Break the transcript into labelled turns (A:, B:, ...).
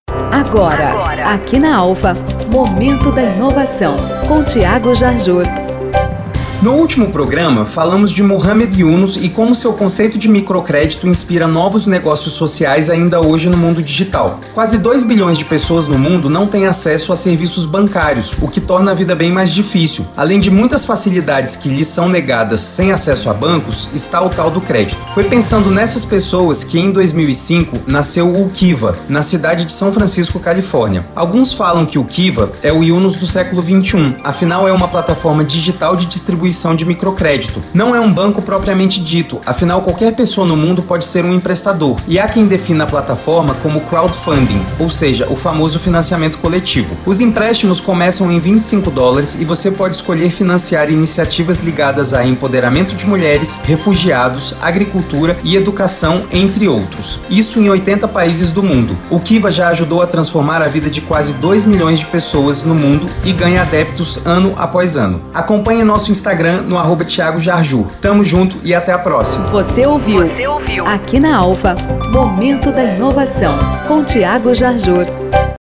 A: Agora, aqui na Alfa, Momento da Inovação, com Thiago Jarjur.
B: No último programa, falamos de Mohamed Yunus e como seu conceito de microcrédito inspira novos negócios sociais ainda hoje no mundo digital. Quase 2 bilhões de pessoas no mundo não têm acesso a serviços bancários, o que torna a vida bem mais difícil. Além de muitas facilidades que lhes são negadas sem acesso a bancos, está o tal do crédito. Foi pensando nessas pessoas que em 2005 nasceu o Kiva, na cidade de São Francisco, Califórnia. Alguns falam que o Kiva é o Yunus do século XXI, afinal é uma plataforma digital de distribuição de microcrédito. Não é um banco propriamente dito, afinal qualquer pessoa no mundo pode ser um emprestador, e há quem defina a plataforma como crowdfunding, ou seja, o famoso financiamento coletivo. Os empréstimos começam em $25 e você pode escolher financiar iniciativas ligadas a empoderamento de mulheres, refugiados, agricultura e educação, entre outros. Isso em 80 países do mundo. O Kiva já ajudou a transformar a vida de quase 2 milhões de pessoas no mundo e ganha adeptos ano após ano. Acompanhe nosso Instagram no @Thiago Jarjur. Tamo junto e até a próxima.
A: Você ouviu aqui na Alfa, Momento da Inovação, com Thiago Jarjur.